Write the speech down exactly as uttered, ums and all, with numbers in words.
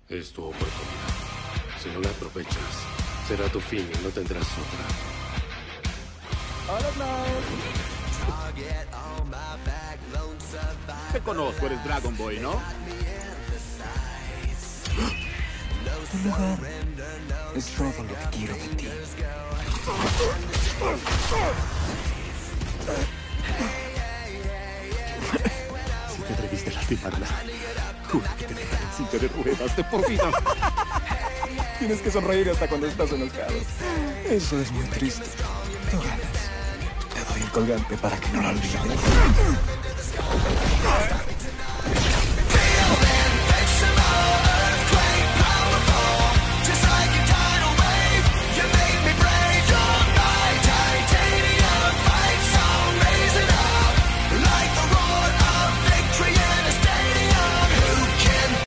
Es tu oportunidad. Si no la aprovechas, será tu fin y no tendrás otra. Hola, Te conozco, eres Dragon Boy, ¿no? Tu lugar es todo lo que quiero de ti. Si te atreviste a lastimarla, juro que te dejaré en silla de ruedas de por vida. Tienes que sonreír hasta cuando estás enojado. Eso es muy triste. Tú ganas. Te doy el colgante para que no lo olvides.